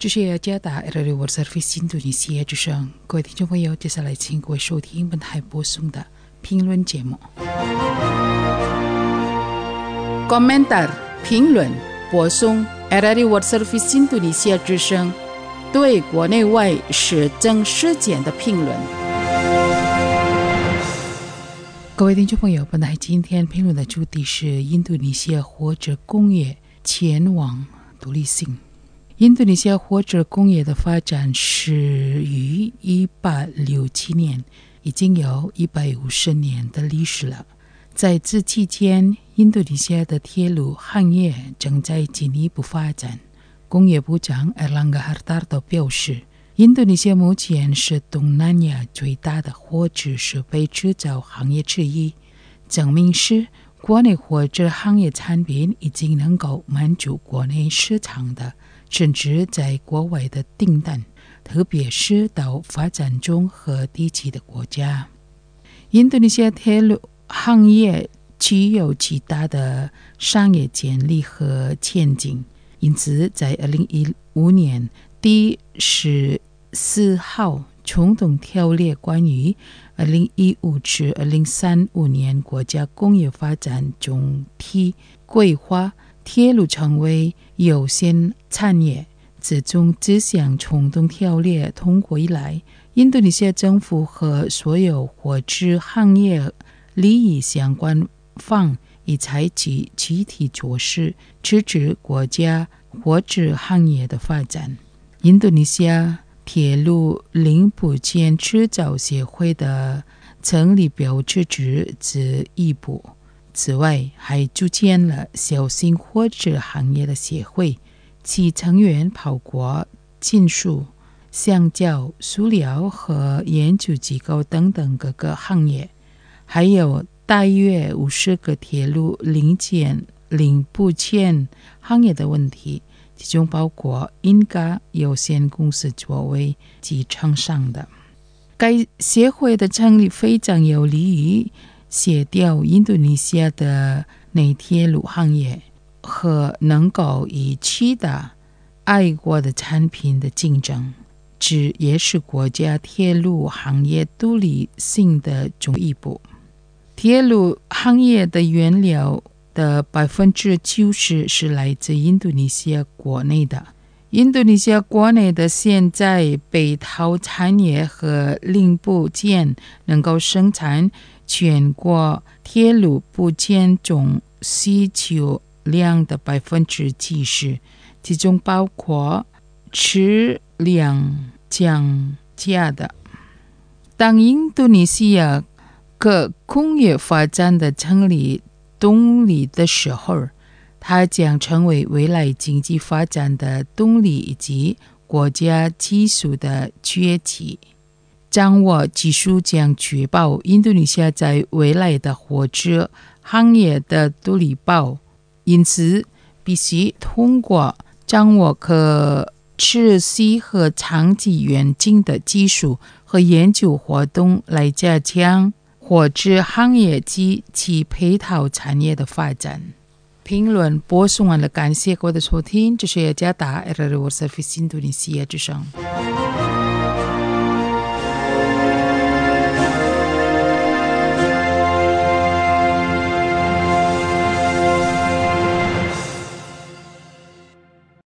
这是加达 Radio Service 印度尼西亚之声，各位听众朋友，接下来请各位收听本台播送的评论节目。Komentar 评论播送 Radio Service 印度尼西亚之声对国内外时政事件的评论。各位听众朋友，本台今天评论的主题是印度尼西亚火者工业前往独立性。印度尼西亚火者工业的发展始于1867年，已经有150年的历史了。在此期间，印度尼西亚的铁路行业正在进一步发展。工业部长 Erlangga Hartarto 表示，印度尼西亚目前是东南亚最大的火者设备制造行业之一，证明是国内火者行业产品已经能够满足国内市场的，甚至在国外的订单，特别是到发展中和地区的国家。印度尼西亚铁路行业具有极大的商业潜力和前景，因此在2015年第14号冲动条例关于2015至2035年国家工业发展总体规划，铁路成为优先产业。自从这项冲动条例通过以来，印度尼西亚政府和所有火者行业利益相关方已采取具体措施支持国家火者行业的发展。印度尼西亚铁路零部件制造协会的成立标志着这一步。此外，还组建了小型火者行业的协会，其成员包括金属、橡胶、塑料和研究机构等等各个行业，还有大约50个铁路零部件行业的问题，其中包括Inca有限公司作为其厂商的。该协会的成立非常有利于协调印度尼西亚的内铁路行业和能够与其他爱国的产品的竞争，这也是国家铁路行业独立性的重要一步。铁路行业的原料的90%是来自印度尼西亚国内的。印度尼西亚国内的现在配套产业和零部件能够生产全国铁路部件总需求量的70%，其中包括质量降价的。当印度尼西亚各工业发展的成立动力的时候，它将成为未来经济发展的动力以及国家技术的崛起。掌握技术将确保印度尼西亚在未来的火者行业的独立包，因此必须通过掌握可持续和长期远景的技术和研究活动来加强火者行业及其配套产业的发展。评论播送完了，感谢各位的收听，这是加达 Radio Service 印度尼西亚之声。